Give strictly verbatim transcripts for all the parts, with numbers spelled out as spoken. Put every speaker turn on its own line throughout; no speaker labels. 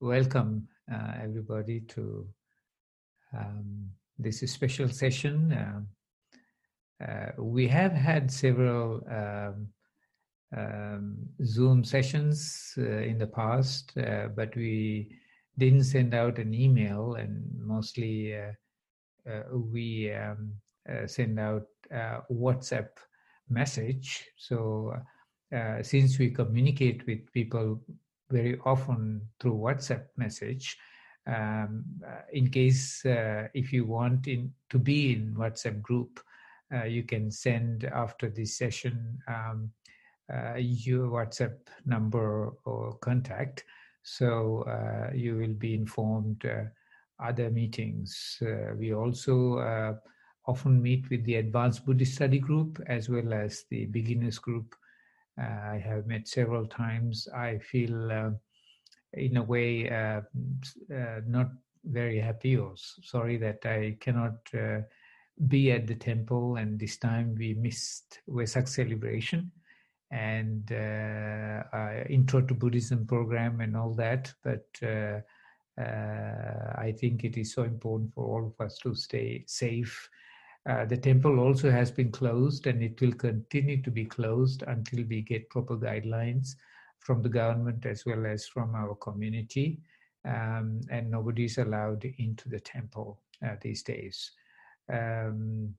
welcome uh, everybody to um, this special session. Um, uh, we have had several um, um, Zoom sessions uh, in the past, uh, but we didn't send out an email, and mostly uh, uh, we um, uh, send out uh, WhatsApp message. So uh, since we communicate with people very often through WhatsApp message, um, uh, in case uh, if you want in to be in WhatsApp group, uh, you can send after this session um, uh, your WhatsApp number or contact. So uh, you will be informed uh, other meetings. Uh, we also uh, often meet with the Advanced Buddhist Study Group as well as the Beginners Group. Uh, I have met several times. I feel uh, in a way uh, uh, not very happy or sorry that I cannot uh, be at the temple, and this time we missed Vesak celebration and uh, uh, Intro to Buddhism program and all that. But uh, uh, I think it is so important for all of us to stay safe. Uh, the temple also has been closed, and it will continue to be closed until we get proper guidelines from the government as well as from our community. Um, and nobody is allowed into the temple uh, these days. Um,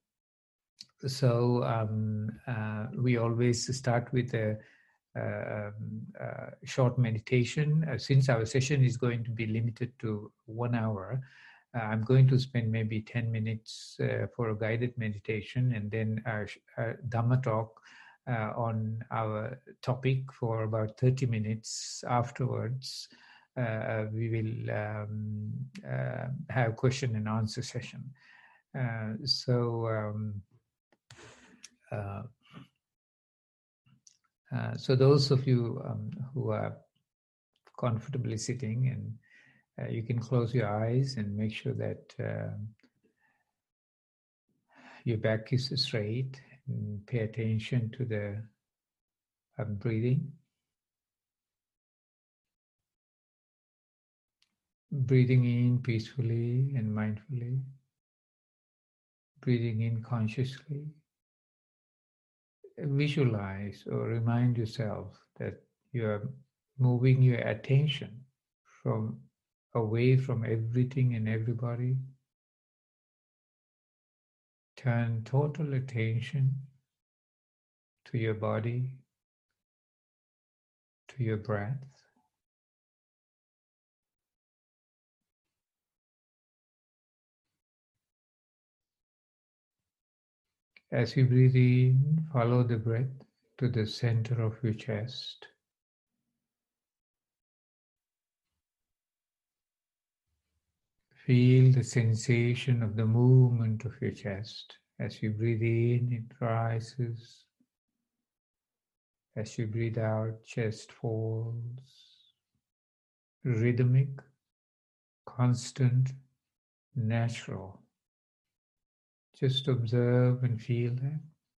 so um, uh, we always start with a, uh, uh, short meditation. Uh, since our session is going to be limited to one hour, uh, I'm going to spend maybe ten minutes uh, for a guided meditation, and then a, a Dhamma talk uh, on our topic for about thirty minutes. Afterwards, uh, we will um, uh, have question and answer session. Uh, so um, uh, uh, so those of you um, who are comfortably sitting, and uh, you can close your eyes and make sure that uh, your back is straight, and pay attention to the um, breathing. Breathing in peacefully and mindfully. Breathing in consciously. Visualize or remind yourself that you are moving your attention from away from everything and everybody. Turn total attention to your body, to your breath. As you breathe in, follow the breath to the center of your chest. Feel the sensation of the movement of your chest. As you breathe in, it rises. As you breathe out, chest falls. Rhythmic, constant, natural. Just observe and feel that.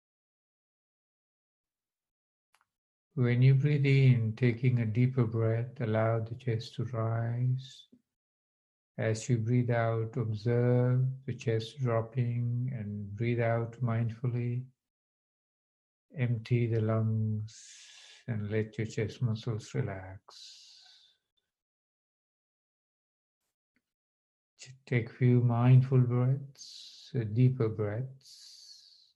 When you breathe in, taking a deeper breath, allow the chest to rise. As you breathe out, observe the chest dropping, and breathe out mindfully. Empty the lungs and let your chest muscles relax. Take a few mindful breaths, deeper breaths.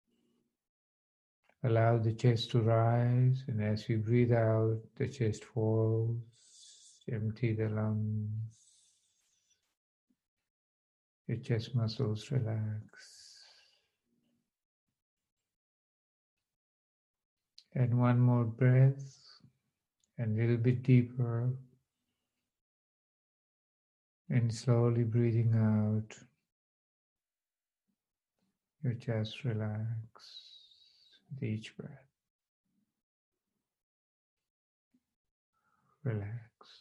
Allow the chest to rise, and as you breathe out, the chest falls. Empty the lungs. Your chest muscles relax. And one more breath, and a little bit deeper. And slowly breathing out, your chest relax with each breath. Relax.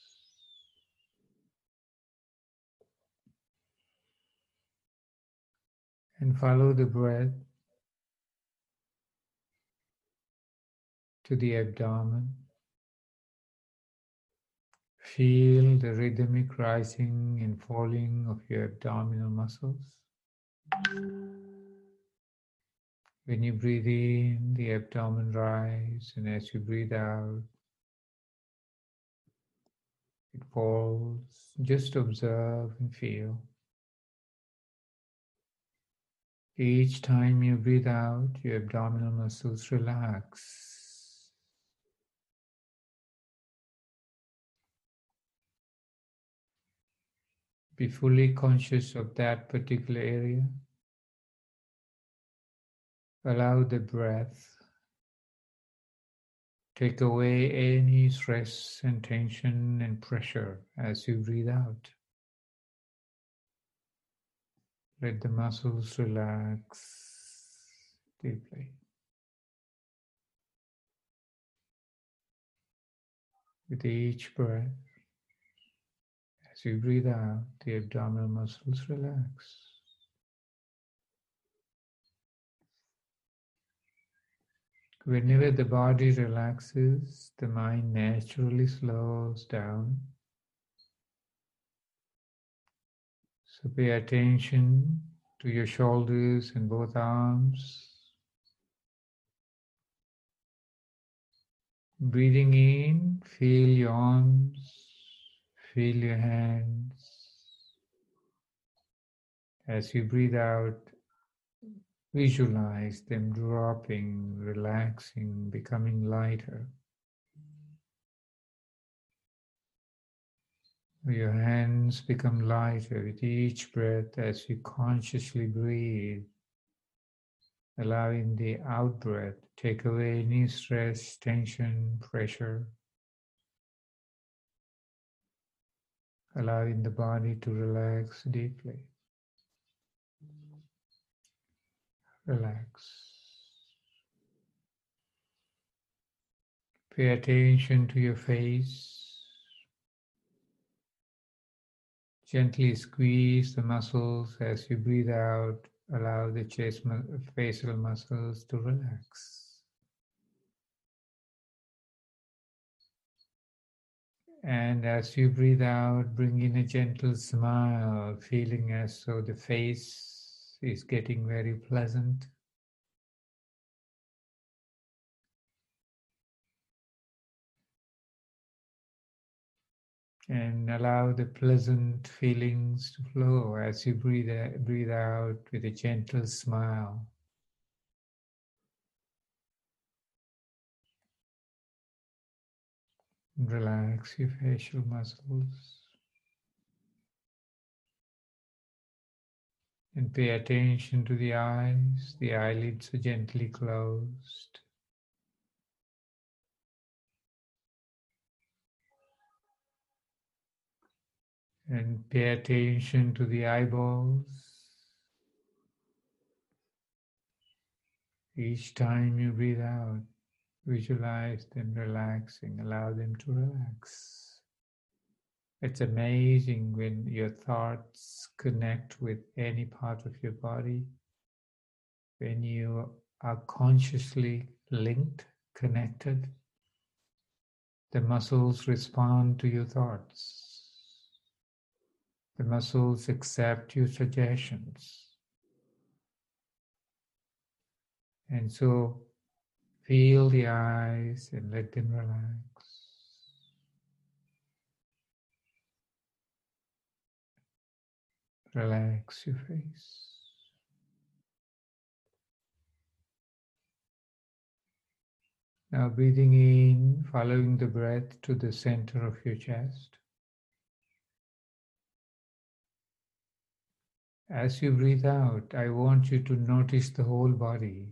And follow the breath to the abdomen. Feel the rhythmic rising and falling of your abdominal muscles. When you breathe in, the abdomen rises, and as you breathe out, it falls. Just observe and feel. Each time you breathe out, your abdominal muscles relax. Be fully conscious of that particular area. Allow the breath take away any stress and tension and pressure as you breathe out. Let the muscles relax deeply. With each breath, as you breathe out, the abdominal muscles relax. Whenever the body relaxes, the mind naturally slows down. So pay attention to your shoulders and both arms. Breathing in, feel your arms, feel your hands. As you breathe out, visualize them dropping, relaxing, becoming lighter. Your hands become lighter with each breath as you consciously breathe, allowing the out-breath to take away any stress, tension, pressure, allowing the body to relax deeply. Relax. Pay attention to your face. Gently squeeze the muscles as you breathe out. Allow the chest mu- facial muscles to relax. And as you breathe out, bring in a gentle smile, feeling as though the face is getting very pleasant. And allow the pleasant feelings to flow as you breathe, breathe out with a gentle smile. Relax your facial muscles. And pay attention to the eyes. The eyelids are gently closed. And pay attention to the eyeballs. Each time you breathe out, visualize them relaxing, allow them to relax. It's amazing when your thoughts connect with any part of your body, when you are consciously linked, connected, the muscles respond to your thoughts. The muscles accept your suggestions. And so feel the eyes and let them relax. Relax your face. Now breathing in, following the breath to the center of your chest. As you breathe out, I want you to notice the whole body.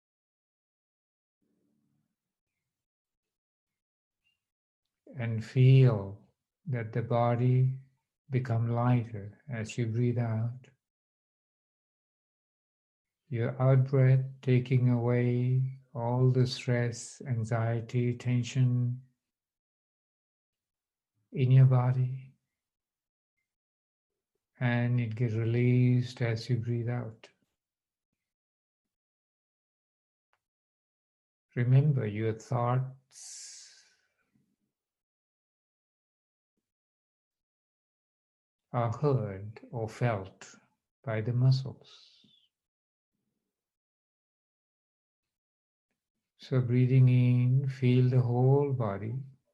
And feel that the body become lighter as you breathe out. Your out-breath taking away all the stress, anxiety, tension in your body. And it gets released as you breathe out. Remember, your thoughts are heard or felt by the muscles. So breathing in, feel the whole body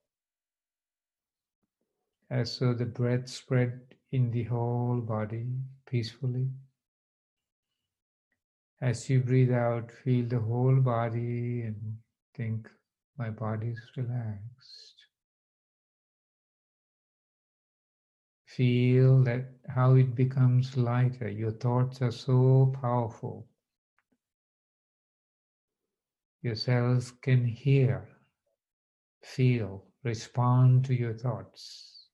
as though the breath spread in the whole body peacefully. As you breathe out, feel the whole body and think, my body is relaxed. Feel that how it becomes lighter. Your thoughts are so powerful. Your cells can hear, feel, respond to your thoughts.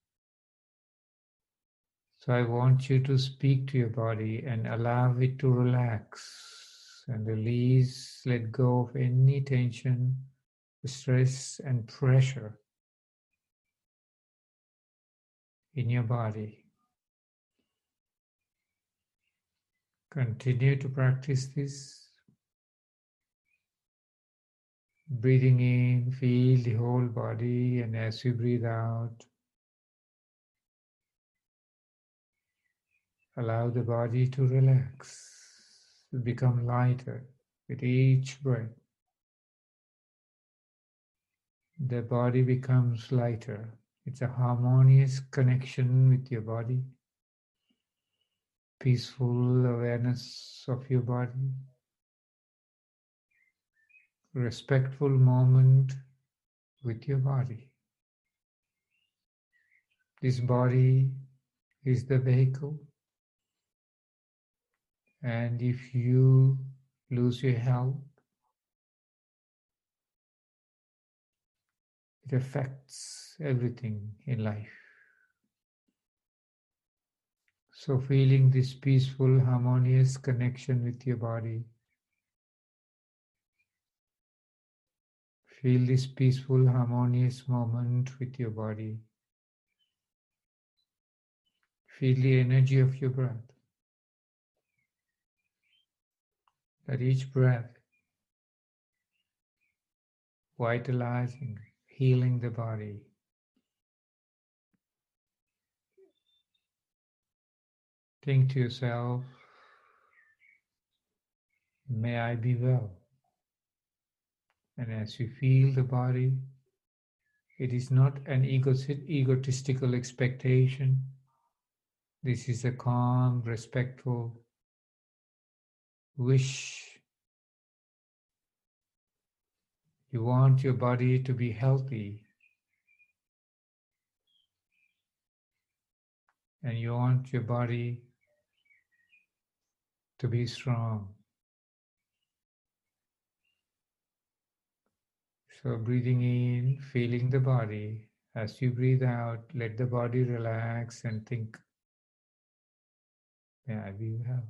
So I want you to speak to your body and allow it to relax and release, let go of any tension, stress and pressure in your body. Continue to practice this. Breathing in, feel the whole body, and as you breathe out, allow the body to relax, to become lighter with each breath. The body becomes lighter. It's a harmonious connection with your body, peaceful awareness of your body, respectful moment with your body. This body is the vehicle, and if you lose your health, it affects everything in life. So feeling this peaceful, harmonious connection with your body, feel this peaceful, harmonious moment with your body. Feel the energy of your breath. That each breath vitalizing, healing the body. Think to yourself, may I be well. And as you feel the body, it is not an egotistical expectation. This is a calm, respectful wish. You want your body to be healthy, and you want your body to be strong. So breathing in, feeling the body. As you breathe out, let the body relax and think, may I be well.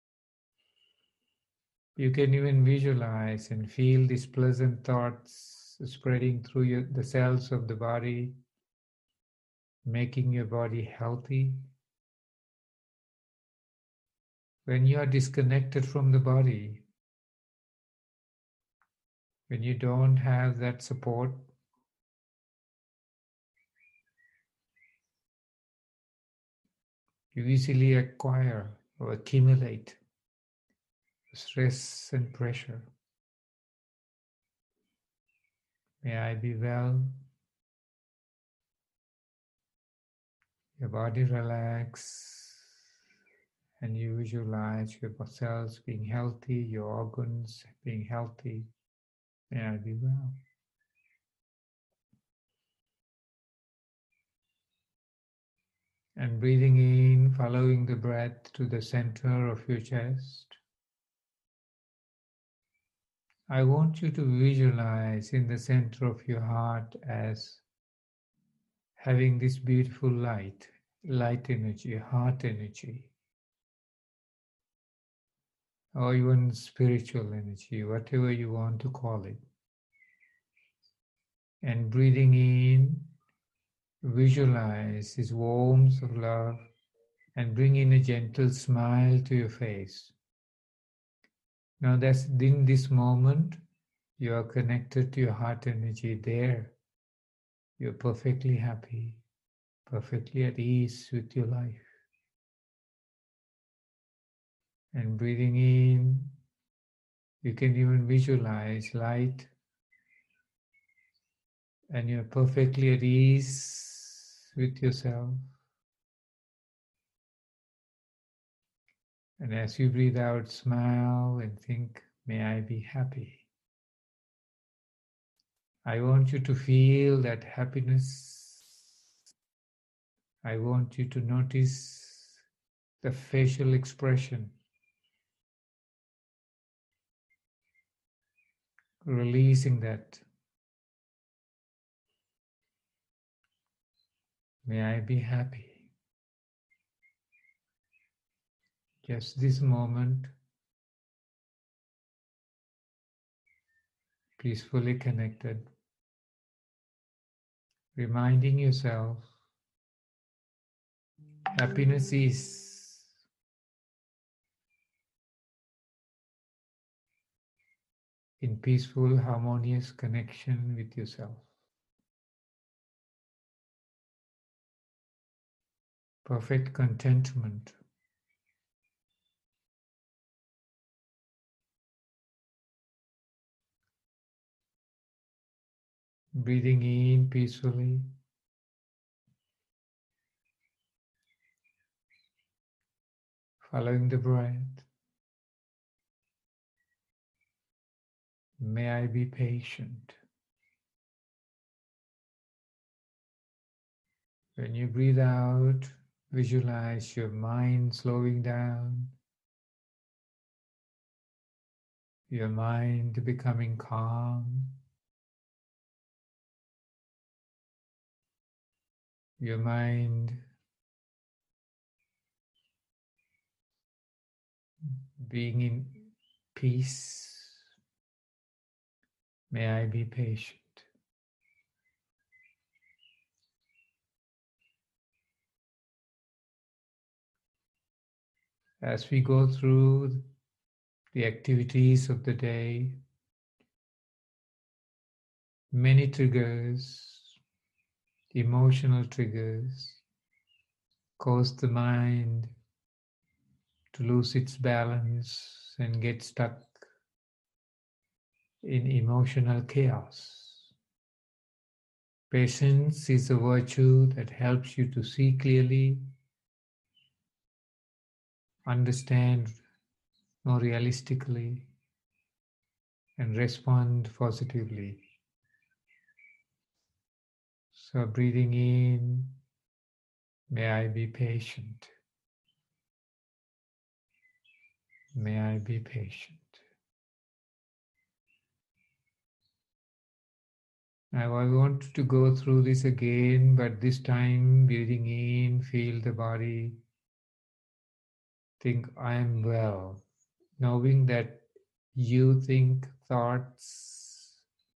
You can even visualize and feel these pleasant thoughts spreading through your, the cells of the body, making your body healthy. When you are disconnected from the body, when you don't have that support, you easily acquire or accumulate stress and pressure. May I be well. Your body relax, and you visualize your cells being healthy, your organs being healthy. May I be well. And breathing in, following the breath to the center of your chest. I want you to visualize in the center of your heart as having this beautiful light, light energy, heart energy, or even spiritual energy, whatever you want to call it. And breathing in, visualize this warmth of love and bring in a gentle smile to your face. Now that's in this moment, you are connected to your heart energy there. You're perfectly happy, perfectly at ease with your life. And breathing in, you can even visualize light, and you're perfectly at ease with yourself. And as you breathe out, smile and think, may I be happy. I want you to feel that happiness. I want you to notice the facial expression, releasing that. May I be happy. Just this moment, peacefully connected, reminding yourself happiness is in peaceful, harmonious connection with yourself. Perfect contentment. Breathing in peacefully. Following the breath. May I be patient. When you breathe out, visualize your mind slowing down, your mind becoming calm, your mind being in peace. May I be patient. As we go through the activities of the day, many triggers, emotional triggers, cause the mind to lose its balance and get stuck in emotional chaos. Patience is a virtue that helps you to see clearly, understand more realistically, and respond positively. So, breathing in, may I be patient. May I be patient. Now, I want to go through this again, but this time, breathing in, feel the body. Think, I am well. Knowing that you think thoughts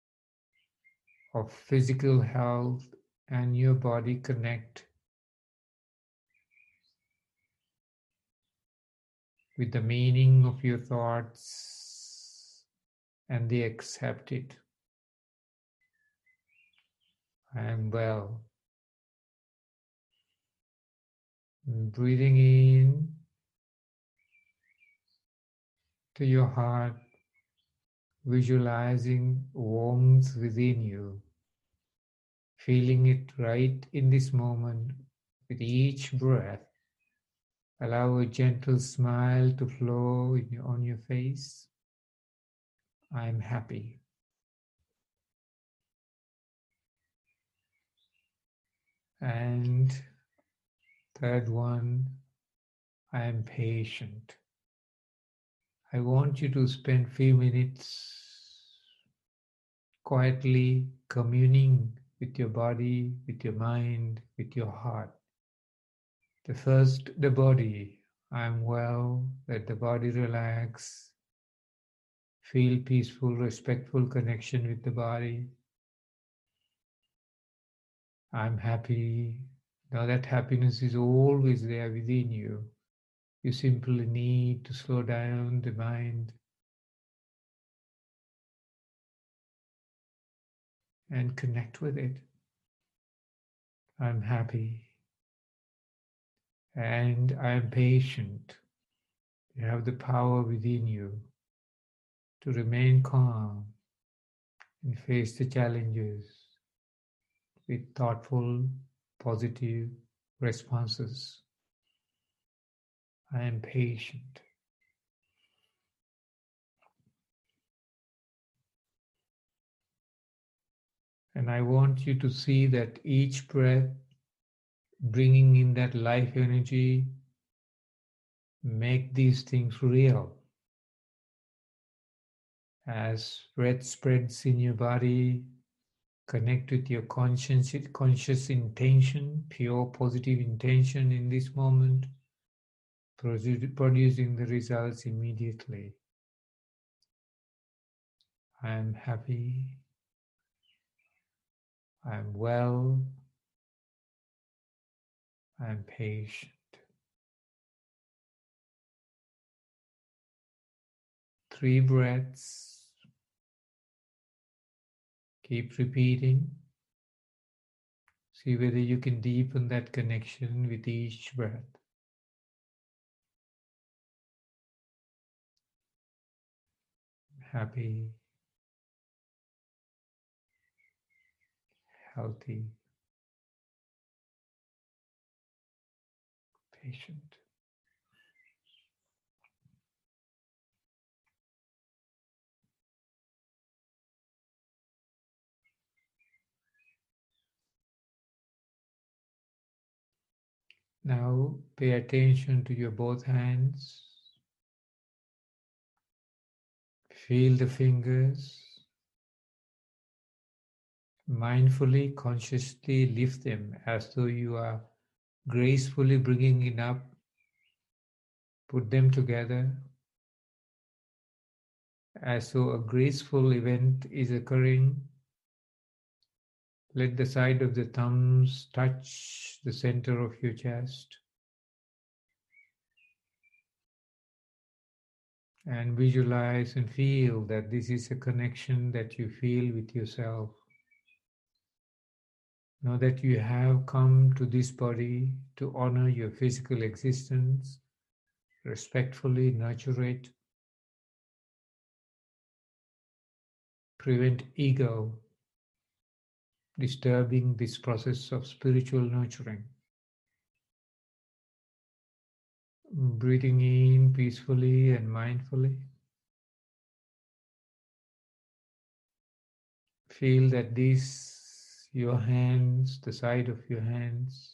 of physical health and your body connect with the meaning of your thoughts and they accept it. I am well. Breathing in to your heart, visualizing warmth within you, feeling it right in this moment with each breath. Allow a gentle smile to flow in your, on your face. I am happy. And third one, I am patient. I want you to spend few minutes quietly communing with your body, with your mind, with your heart. The first, the body. I am well, let the body relax. Feel peaceful, respectful connection with the body. I'm happy. Know that happiness is always there within you. You simply need to slow down the mind and connect with it. I'm happy and I'm patient. You have the power within you to remain calm and face the challenges with thoughtful, positive responses. I am patient. And I want you to see that each breath, bringing in that life energy, make these things real. As breath spreads in your body, connect with your conscious, conscious intention, pure positive intention in this moment, producing the results immediately. I am happy. I am well. I am patient. Three breaths. Keep repeating. See whether you can deepen that connection with each breath. Happy, healthy, patient. Now pay attention to your both hands. Feel the fingers. Mindfully, consciously lift them as though you are gracefully bringing it up. Put them together as though a graceful event is occurring. Let the side of the thumbs touch the center of your chest. And visualize and feel that this is a connection that you feel with yourself. Know that you have come to this body to honor your physical existence, respectfully nurture it, prevent ego disturbing this process of spiritual nurturing. Breathing in peacefully and mindfully. Feel that these, your hands, the side of your hands,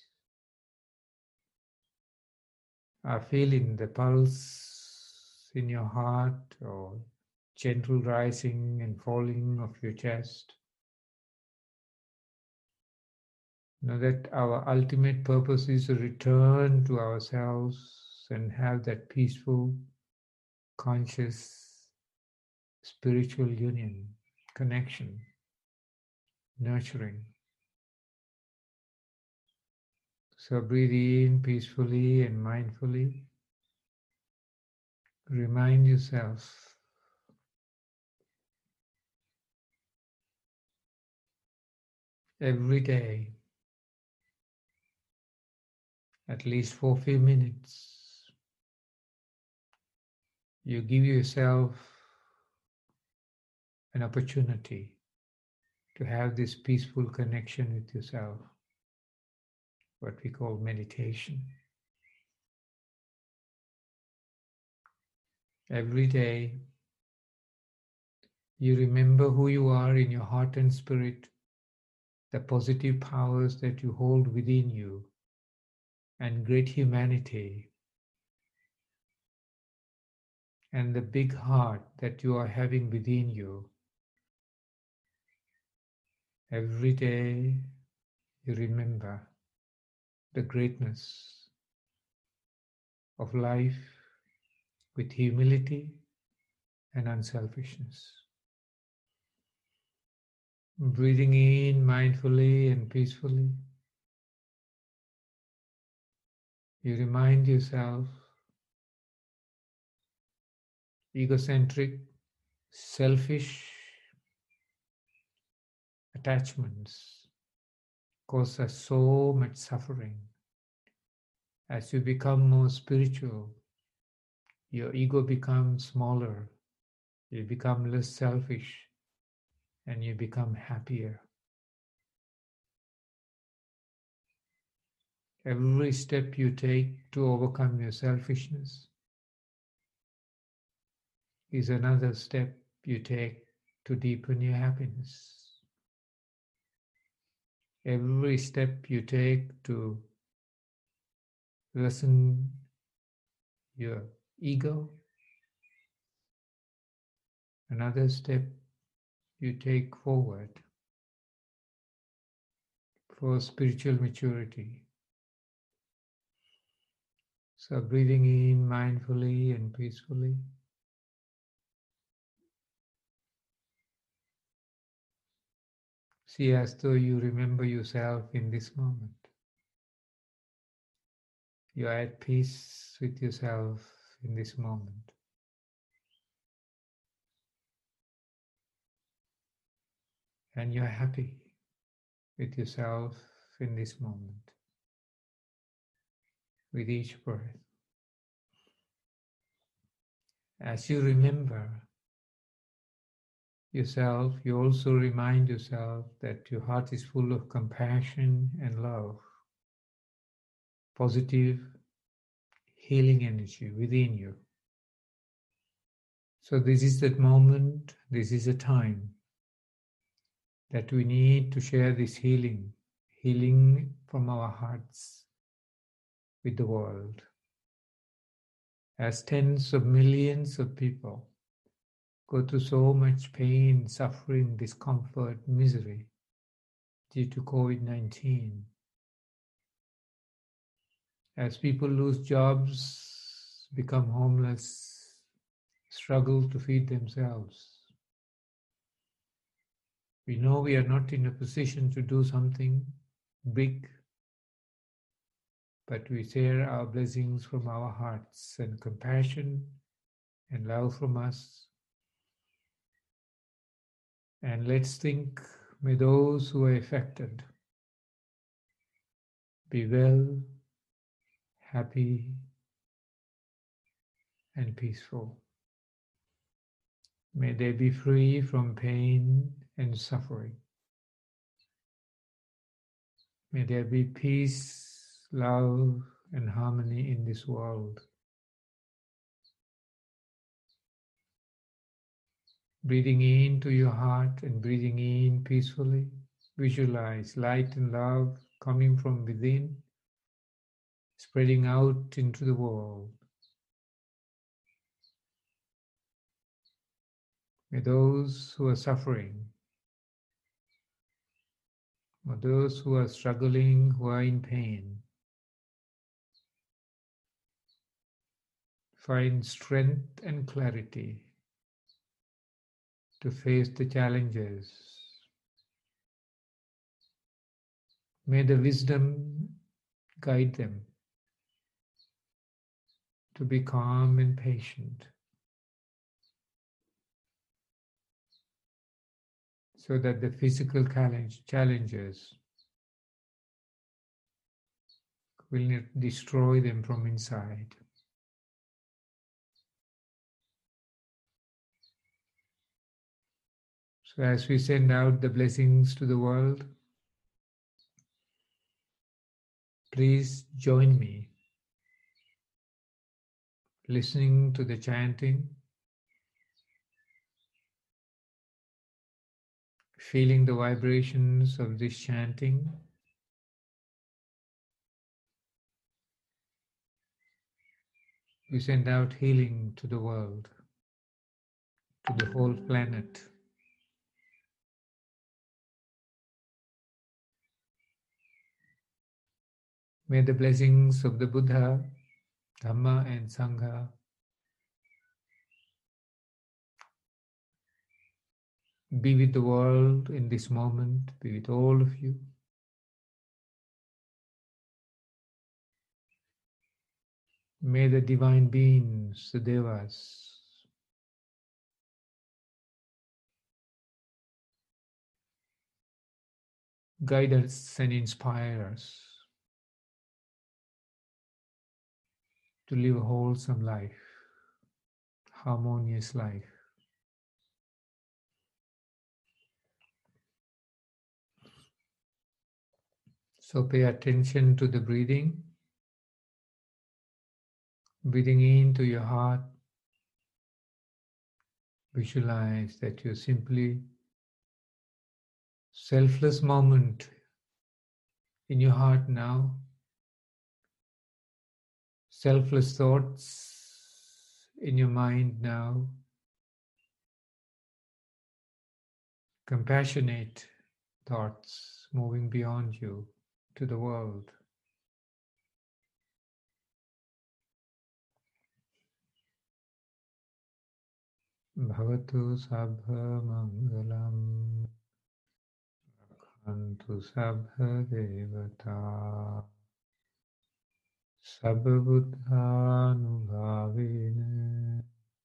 are feeling the pulse in your heart or gentle rising and falling of your chest. Know that our ultimate purpose is to return to ourselves and have that peaceful, conscious, spiritual union, connection, nurturing. So breathe in peacefully and mindfully. Remind yourself every day, at least for a few minutes, you give yourself an opportunity to have this peaceful connection with yourself, what we call meditation. Every day, you remember who you are in your heart and spirit, the positive powers that you hold within you, and great humanity, and the big heart that you are having within you. Every day, you remember the greatness of life with humility and unselfishness. Breathing in mindfully and peacefully, you remind yourself egocentric, selfish attachments cause us so much suffering. As you become more spiritual, your ego becomes smaller, you become less selfish, and you become happier. Every step you take to overcome your selfishness is another step you take to deepen your happiness. Every step you take to lessen your ego, another step you take forward for spiritual maturity. So breathing in mindfully and peacefully. See as though you remember yourself in this moment. You are at peace with yourself in this moment. And you're happy with yourself in this moment, with each breath. As you remember yourself, you also remind yourself that your heart is full of compassion and love, positive, healing energy within you. So this is that moment, this is a time that we need to share this healing, healing from our hearts with the world. As tens of millions of people go through so much pain, suffering, discomfort, misery due to COVID nineteen. As people lose jobs, become homeless, struggle to feed themselves. We know we are not in a position to do something big, but we share our blessings from our hearts and compassion and love from us. And let's think, may those who are affected be well, happy, and peaceful. May they be free from pain and suffering. May there be peace, love, and harmony in this world. Breathing into your heart and breathing in peacefully, visualize light and love coming from within, spreading out into the world. May those who are suffering, or those who are struggling, who are in pain, find strength and clarity to face the challenges. May the wisdom guide them to be calm and patient, so that the physical challenge, challenges will not destroy them from inside. So as we send out the blessings to the world, please join me listening to the chanting, feeling the vibrations of this chanting. We send out healing to the world, to the whole planet. May the blessings of the Buddha, Dhamma, and Sangha be with the world in this moment, be with all of you. May the divine beings, the Devas, guide us and inspire us to live a wholesome life. harmonious life. So pay attention to the breathing, breathing into your heart. Visualize that you're simply selfless moment in your heart now. Selfless thoughts in your mind now. Compassionate thoughts moving beyond you to the world. Bhavatu sabha mangalam rakhantu sabha devata sabha buddhanubhavena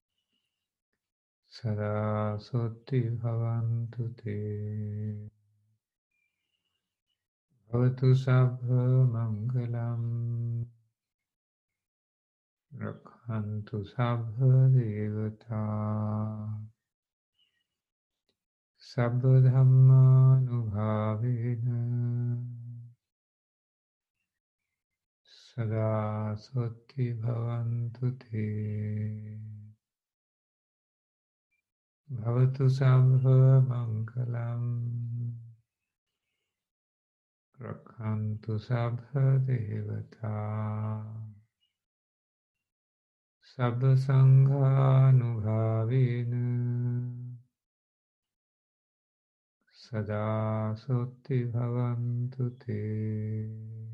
sada sotti bhavantu te. Bhavatu sabha mangalam rakhantu sabha devata sabha dhammanubhavena sada sotti bhavantu te. Bhavatu sabha mangalam rakhantu sabha devata sabha sanghanubhavena sada sotti bhavantu te.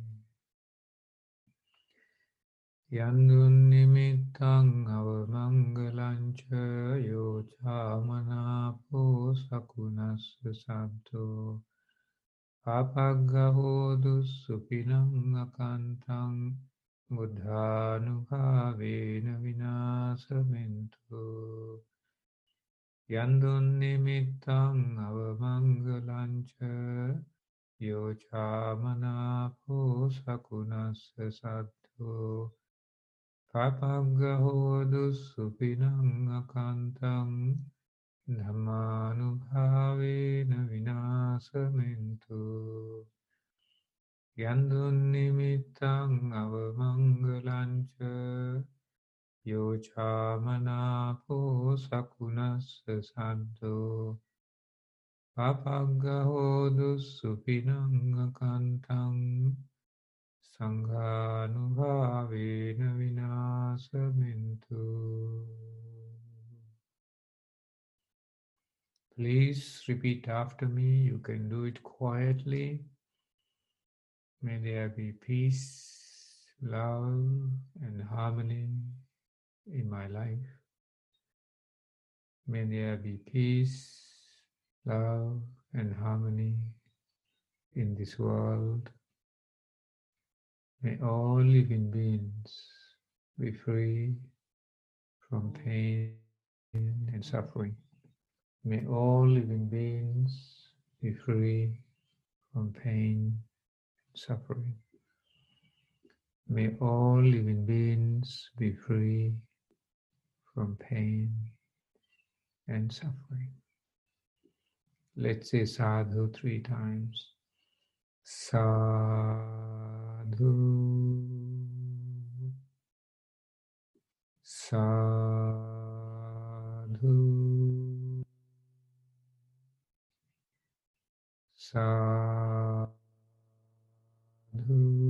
Yandun nimittang avamangalancha yo chamanapo sakunasya santo papaggaho dussupinam akantang buddhanubhavena vinasamintu. Yandun nimittang avamangalancha yo chamanapo sakunasya santo papaggaho dussupinam akantang dhammanubhavena vinasamintu. Yandun nimittang avamangalancha yo chamanapo sakunasya santo papaggaho dussupinam akantang sanghanubhavena vinasamintu. Please repeat after me. You can do it quietly. May there be peace, love, and harmony in my life. May there be peace, love, and harmony in this world. May all living beings be free from pain and suffering. May all living beings be free from pain and suffering. May all living beings be free from pain and suffering. Let's say sadhu three times. Sadhu, sadhu, sadhu.